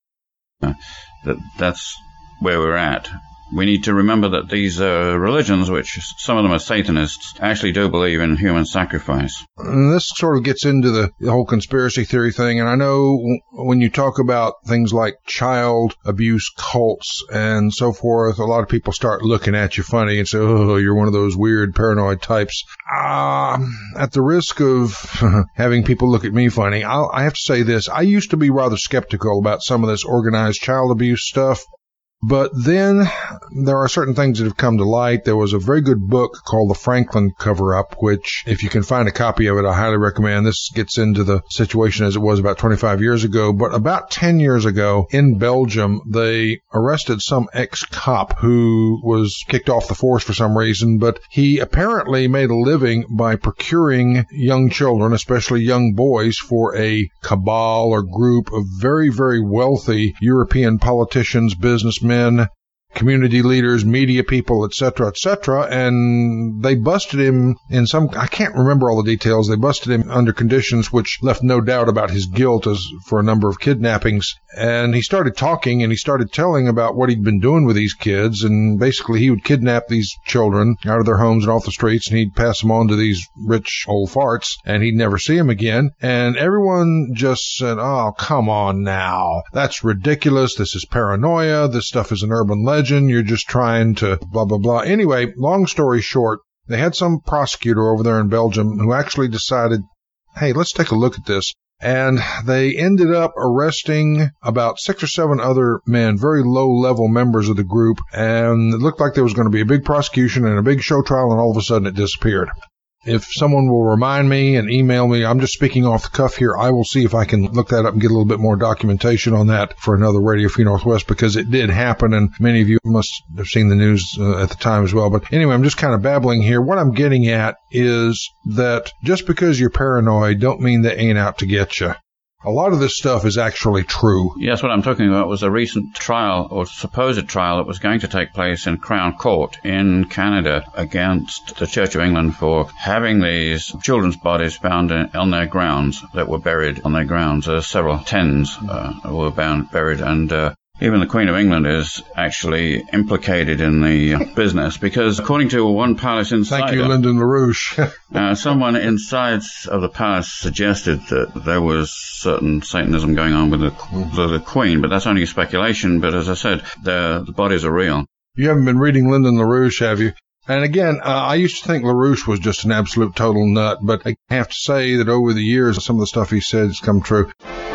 Uh, that, that's where we're at. We need to remember that these uh, religions, which some of them are Satanists, actually do believe in human sacrifice. And this sort of gets into the, the whole conspiracy theory thing. And I know w- when you talk about things like child abuse cults and so forth, a lot of people start looking at you funny and say, oh, you're one of those weird paranoid types. Um, at the risk of having people look at me funny, I'll, I have to say this. I used to be rather skeptical about some of this organized child abuse stuff. But then there are certain things that have come to light. There was a very good book called The Franklin Cover-Up, which, if you can find a copy of it, I highly recommend. This gets into the situation as it was about twenty-five years ago. But about ten years ago in Belgium, they arrested some ex-cop who was kicked off the force for some reason. But he apparently made a living by procuring young children, especially young boys, for a cabal or group of very, very wealthy European politicians, businessmen, men, community leaders, media people, et cetera, et cetera, and they busted him in some, I can't remember all the details, they busted him under conditions which left no doubt about his guilt as for a number of kidnappings, and he started talking and he started telling about what he'd been doing with these kids, and basically he would kidnap these children out of their homes and off the streets, and he'd pass them on to these rich old farts, and he'd never see them again, and everyone just said, oh, come on now, that's ridiculous, this is paranoia, this stuff is an urban legend, you're just trying to blah, blah, blah. Anyway, long story short, they had some prosecutor over there in Belgium who actually decided, hey, let's take a look at this. And they ended up arresting about six or seven other men, very low-level members of the group, and it looked like there was going to be a big prosecution and a big show trial, and all of a sudden it disappeared. If someone will remind me and email me, I'm just speaking off the cuff here, I will see if I can look that up and get a little bit more documentation on that for another Radio Free Northwest, because it did happen, and many of you must have seen the news uh, at the time as well. But anyway, I'm just kind of babbling here. What I'm getting at is that just because you're paranoid don't mean they ain't out to get you. A lot of this stuff is actually true. Yes, what I'm talking about was a recent trial, or supposed trial, that was going to take place in Crown Court in Canada against the Church of England for having these children's bodies found in, on their grounds that were buried on their grounds. Uh, several tens uh, were bound, buried, and uh, even the Queen of England is actually implicated in the business, because according to one palace insider... Thank you, Lyndon LaRouche. uh, someone inside of the palace suggested that there was certain Satanism going on with the, with the Queen, but that's only speculation. But as I said, the, the bodies are real. You haven't been reading Lyndon LaRouche, have you? And again, uh, I used to think LaRouche was just an absolute total nut, but I have to say that over the years, some of the stuff he said has come true.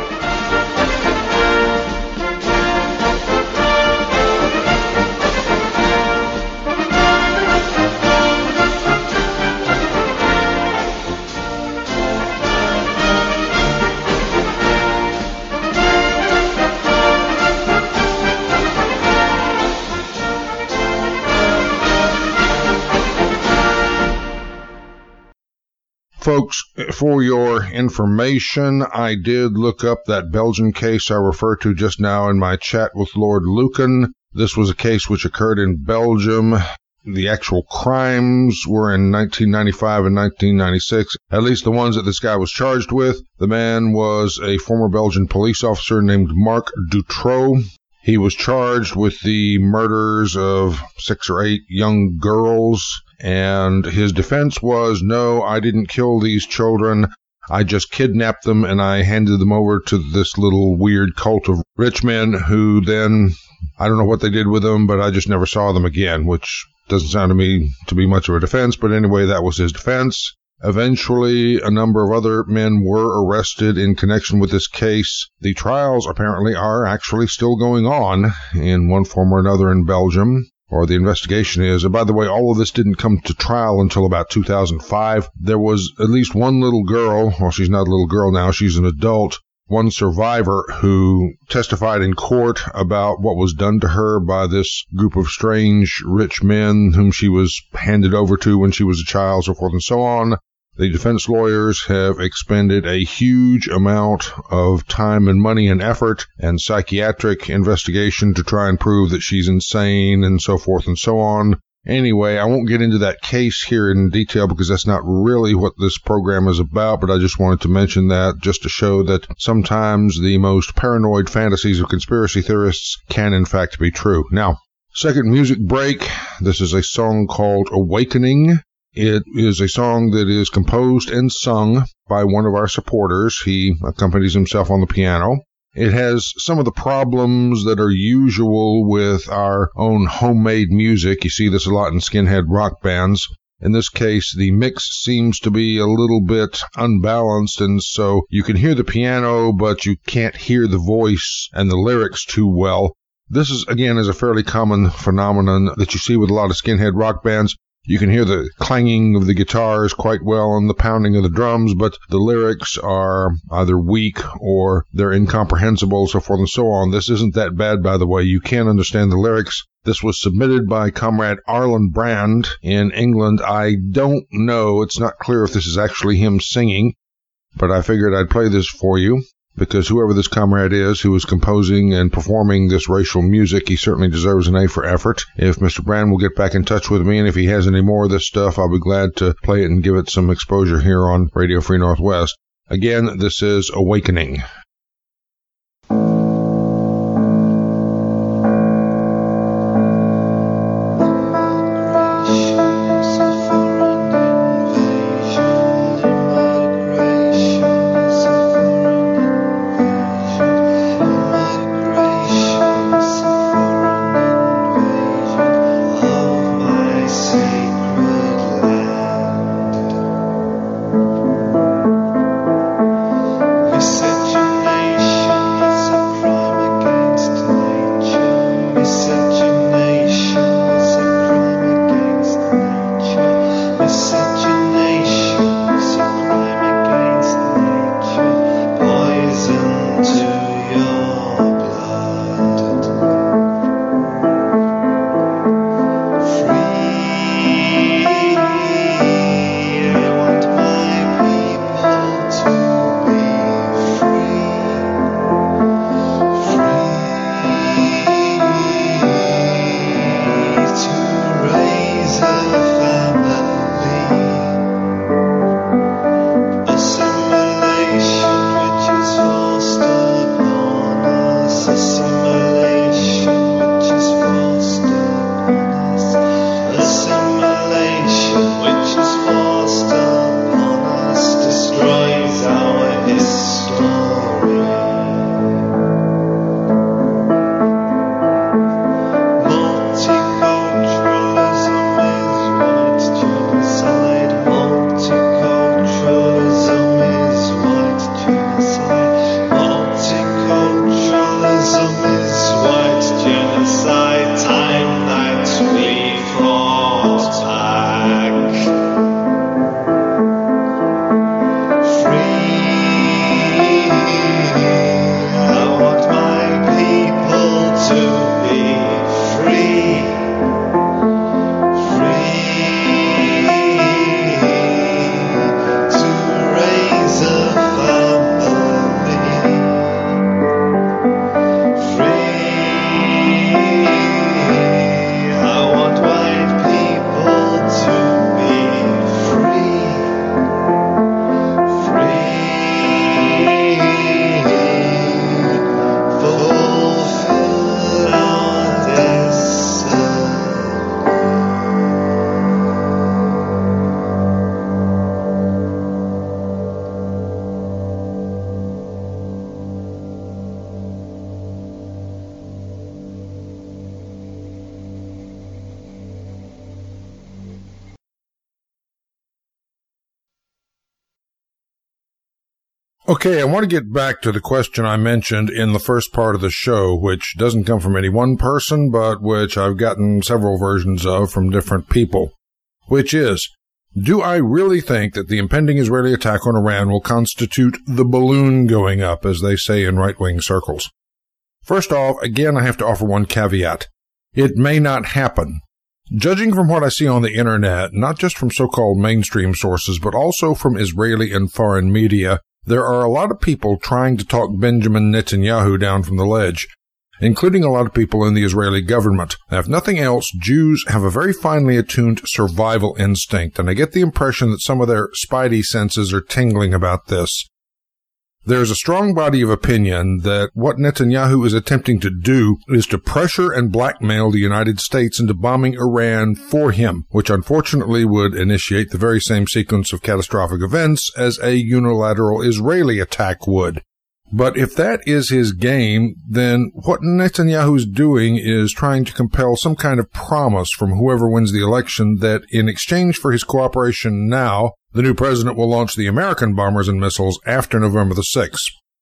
Folks, for your information, I did look up that Belgian case I referred to just now in my chat with Lord Lucan. This was a case which occurred in Belgium. The actual crimes were in nineteen ninety-five and nineteen ninety-six, at least the ones that this guy was charged with. The man was a former Belgian police officer named Marc Dutroux. He was charged with the murders of six or eight young girls, and his defense was, no, I didn't kill these children. I just kidnapped them and I handed them over to this little weird cult of rich men who then, I don't know what they did with them, but I just never saw them again, which doesn't sound to me to be much of a defense. But anyway, that was his defense. Eventually, a number of other men were arrested in connection with this case. The trials apparently are actually still going on in one form or another in Belgium, or the investigation is. And by the way, all of this didn't come to trial until about two thousand five. There was at least one little girl, well, she's not a little girl now, she's an adult, one survivor who testified in court about what was done to her by this group of strange rich men whom she was handed over to when she was a child, so forth and so on. The defense lawyers have expended a huge amount of time and money and effort and psychiatric investigation to try and prove that she's insane and so forth and so on. Anyway, I won't get into that case here in detail because that's not really what this program is about, but I just wanted to mention that just to show that sometimes the most paranoid fantasies of conspiracy theorists can in fact be true. Now, second music break. This is a song called Awakening. It is a song that is composed and sung by one of our supporters. He accompanies himself on the piano. It has some of the problems that are usual with our own homemade music. You see this a lot in skinhead rock bands. In this case, the mix seems to be a little bit unbalanced, and so you can hear the piano, but you can't hear the voice and the lyrics too well. This is, again, is a fairly common phenomenon that you see with a lot of skinhead rock bands. You can hear the clanging of the guitars quite well and the pounding of the drums, but the lyrics are either weak or they're incomprehensible, so forth and so on. This isn't that bad, by the way. You can understand the lyrics. This was submitted by Comrade Arlen Brand in England. I don't know. It's not clear if this is actually him singing, but I figured I'd play this for you, because whoever this comrade is who is composing and performing this racial music, he certainly deserves an A for effort. If Mister Brand will get back in touch with me, and if he has any more of this stuff, I'll be glad to play it and give it some exposure here on Radio Free Northwest. Again, this is Awakening. Set you Okay, I want to get back to the question I mentioned in the first part of the show, which doesn't come from any one person, but which I've gotten several versions of from different people, which is, do I really think that the impending Israeli attack on Iran will constitute the balloon going up, as they say in right-wing circles? First off, again, I have to offer one caveat. It may not happen. Judging from what I see on the internet, not just from so-called mainstream sources, but also from Israeli and foreign media, there are a lot of people trying to talk Benjamin Netanyahu down from the ledge, including a lot of people in the Israeli government. Now, if nothing else, Jews have a very finely attuned survival instinct, and I get the impression that some of their spidey senses are tingling about this. There's a strong body of opinion that what Netanyahu is attempting to do is to pressure and blackmail the United States into bombing Iran for him, which unfortunately would initiate the very same sequence of catastrophic events as a unilateral Israeli attack would. But if that is his game, then what Netanyahu is doing is trying to compel some kind of promise from whoever wins the election that in exchange for his cooperation now, the new president will launch the American bombers and missiles after November the sixth.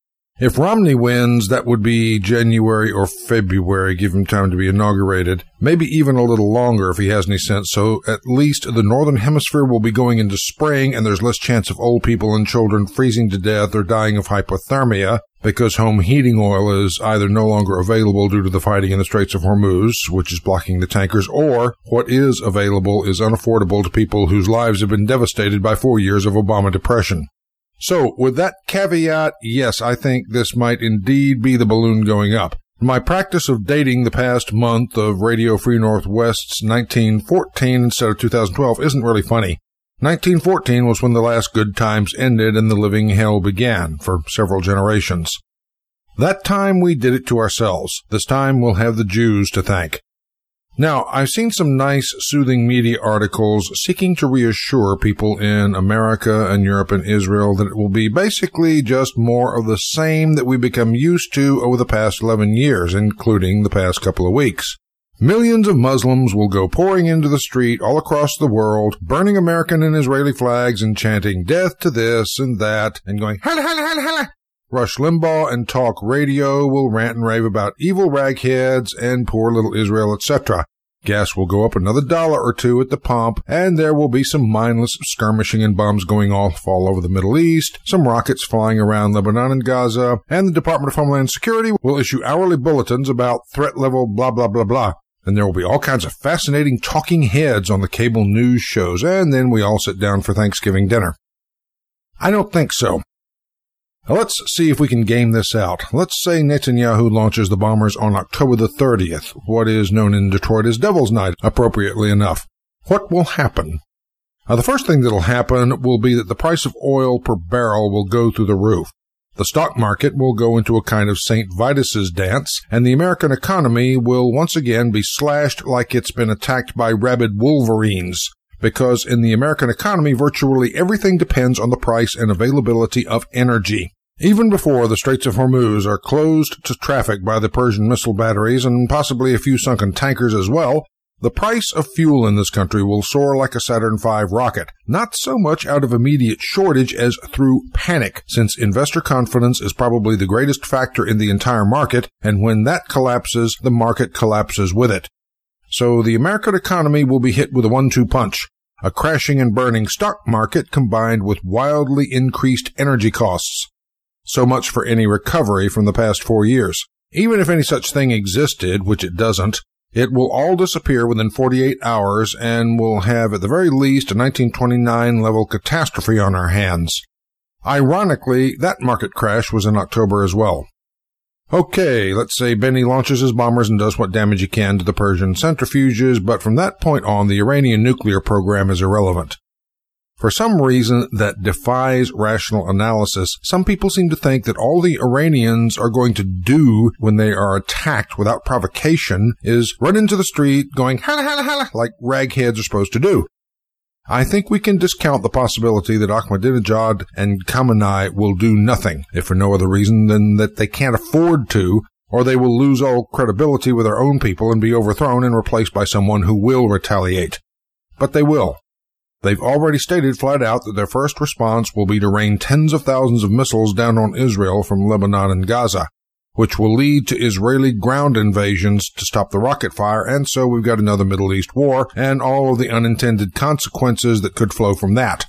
If Romney wins, that would be January or February, give him time to be inaugurated, maybe even a little longer if he has any sense, so at least the northern hemisphere will be going into spring and there's less chance of old people and children freezing to death or dying of hypothermia because home heating oil is either no longer available due to the fighting in the Straits of Hormuz, which is blocking the tankers, or what is available is unaffordable to people whose lives have been devastated by four years of Obama depression. So, with that caveat, yes, I think this might indeed be the balloon going up. My practice of dating the past month of Radio Free Northwest's nineteen fourteen instead of two thousand twelve isn't really funny. nineteen fourteen was when the last good times ended and the living hell began for several generations. That time we did it to ourselves. This time we'll have the Jews to thank. Now, I've seen some nice, soothing media articles seeking to reassure people in America and Europe and Israel that it will be basically just more of the same that we've become used to over the past eleven years, including the past couple of weeks. Millions of Muslims will go pouring into the street all across the world, burning American and Israeli flags and chanting death to this and that, and going, hala, hala, hala, hala. Rush Limbaugh and talk radio will rant and rave about evil ragheads and poor little Israel, et cetera. Gas will go up another dollar or two at the pump, and there will be some mindless skirmishing and bombs going off all over the Middle East, some rockets flying around Lebanon and Gaza, and the Department of Homeland Security will issue hourly bulletins about threat level blah blah blah blah. And there will be all kinds of fascinating talking heads on the cable news shows, and then we all sit down for Thanksgiving dinner. I don't think so. Now let's see if we can game this out. Let's say Netanyahu launches the bombers on October the thirtieth, what is known in Detroit as Devil's Night, appropriately enough. What will happen? Now, the first thing that'll happen will be that the price of oil per barrel will go through the roof. The stock market will go into a kind of Saint Vitus's dance, and the American economy will once again be slashed like it's been attacked by rabid wolverines. Because in the American economy, virtually everything depends on the price and availability of energy. Even before the Straits of Hormuz are closed to traffic by the Persian missile batteries and possibly a few sunken tankers as well, the price of fuel in this country will soar like a Saturn five rocket, not so much out of immediate shortage as through panic, since investor confidence is probably the greatest factor in the entire market, and when that collapses, the market collapses with it. So the American economy will be hit with a one two punch, a crashing and burning stock market combined with wildly increased energy costs. So much for any recovery from the past four years. Even if any such thing existed, which it doesn't, it will all disappear within forty-eight hours and will have at the very least a nineteen twenty-nine level catastrophe on our hands. Ironically, that market crash was in October as well. Okay, let's say Benny launches his bombers and does what damage he can to the Persian centrifuges, but from that point on, the Iranian nuclear program is irrelevant. For some reason that defies rational analysis, some people seem to think that all the Iranians are going to do when they are attacked without provocation is run into the street going, hala, hala, hala, like ragheads are supposed to do. I think we can discount the possibility that Ahmadinejad and Khamenei will do nothing, if for no other reason than that they can't afford to, or they will lose all credibility with their own people and be overthrown and replaced by someone who will retaliate. But they will. They've already stated flat out that their first response will be to rain tens of thousands of missiles down on Israel from Lebanon and Gaza, which will lead to Israeli ground invasions to stop the rocket fire, and so we've got another Middle East war and all of the unintended consequences that could flow from that.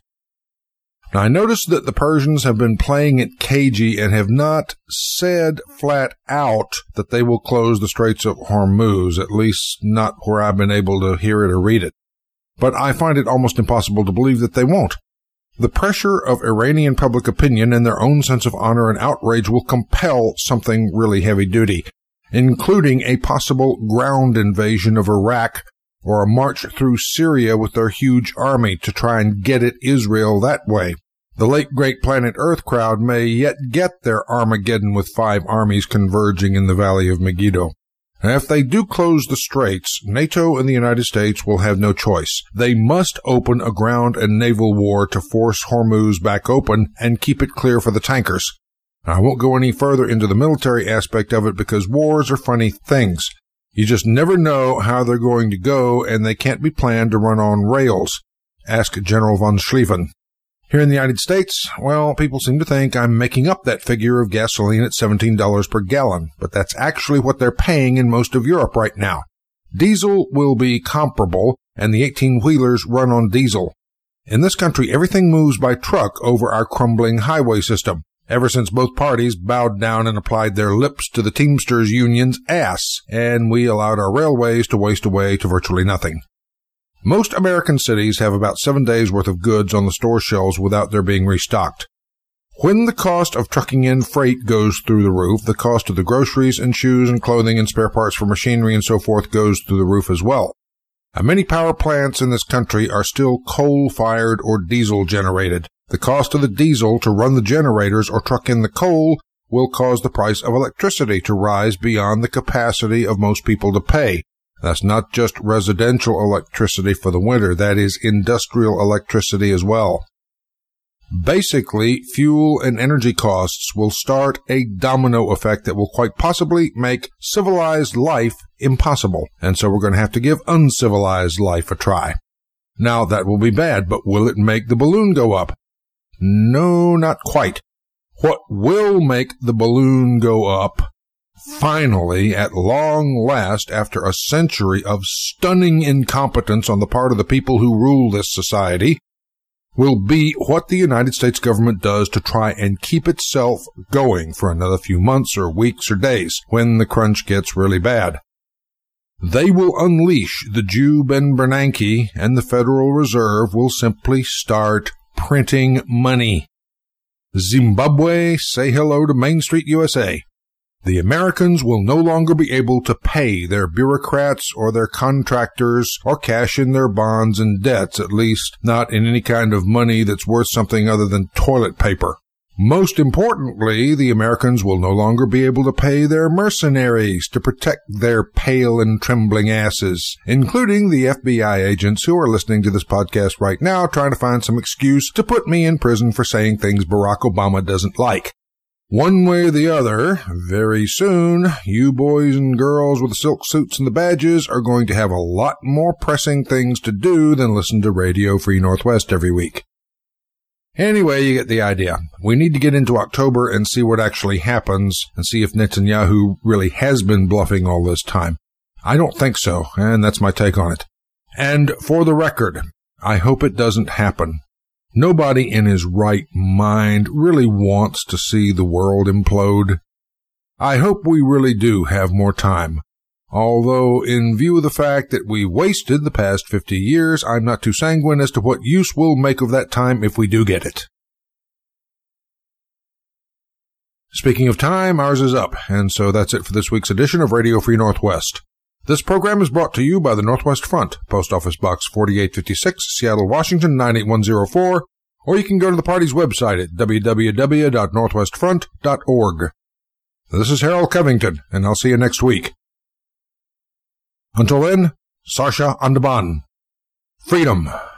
Now, I noticed that the Persians have been playing it cagey and have not said flat out that they will close the Straits of Hormuz, at least not where I've been able to hear it or read it. But I find it almost impossible to believe that they won't. The pressure of Iranian public opinion and their own sense of honor and outrage will compel something really heavy-duty, including a possible ground invasion of Iraq or a march through Syria with their huge army to try and get at Israel that way. The late great Planet Earth crowd may yet get their Armageddon with five armies converging in the Valley of Megiddo. And if they do close the straits, NATO and the United States will have no choice. They must open a ground and naval war to force Hormuz back open and keep it clear for the tankers. Now, I won't go any further into the military aspect of it because wars are funny things. You just never know how they're going to go, and they can't be planned to run on rails. Ask General von Schlieffen. Here in the United States, well, people seem to think I'm making up that figure of gasoline at seventeen dollars per gallon, but that's actually what they're paying in most of Europe right now. Diesel will be comparable, and the eighteen-wheelers run on diesel. In this country, everything moves by truck over our crumbling highway system, ever since both parties bowed down and applied their lips to the Teamsters Union's ass, and we allowed our railways to waste away to virtually nothing. Most American cities have about seven days' worth of goods on the store shelves without their being restocked. When the cost of trucking in freight goes through the roof, the cost of the groceries and shoes and clothing and spare parts for machinery and so forth goes through the roof as well. And many power plants in this country are still coal-fired or diesel-generated. The cost of the diesel to run the generators or truck in the coal will cause the price of electricity to rise beyond the capacity of most people to pay. That's not just residential electricity for the winter, that is industrial electricity as well. Basically, fuel and energy costs will start a domino effect that will quite possibly make civilized life impossible, and so we're going to have to give uncivilized life a try. Now, that will be bad, but will it make the balloon go up? No, not quite. What will make the balloon go up, finally, at long last, after a century of stunning incompetence on the part of the people who rule this society, will be what the United States government does to try and keep itself going for another few months or weeks or days when the crunch gets really bad. They will unleash the Jew Ben Bernanke, and the Federal Reserve will simply start printing money. Zimbabwe, say hello to Main Street, U S A. The Americans will no longer be able to pay their bureaucrats or their contractors or cash in their bonds and debts, at least not in any kind of money that's worth something other than toilet paper. Most importantly, the Americans will no longer be able to pay their mercenaries to protect their pale and trembling asses, including the F B I agents who are listening to this podcast right now trying to find some excuse to put me in prison for saying things Barack Obama doesn't like. One way or the other, very soon, you boys and girls with the silk suits and the badges are going to have a lot more pressing things to do than listen to Radio Free Northwest every week. Anyway, you get the idea. We need to get into October and see what actually happens and see if Netanyahu really has been bluffing all this time. I don't think so, and that's my take on it. And for the record, I hope it doesn't happen. Nobody in his right mind really wants to see the world implode. I hope we really do have more time. Although, in view of the fact that we wasted the past fifty years, I'm not too sanguine as to what use we'll make of that time if we do get it. Speaking of time, ours is up, and so that's it for this week's edition of Radio Free Northwest. This program is brought to you by the Northwest Front, Post Office Box forty-eight fifty-six, Seattle, Washington, nine eight one zero four, or you can go to the party's website at w w w dot northwest front dot org. This is Harold Covington, and I'll see you next week. Until then, Sarsha Andaban. Freedom.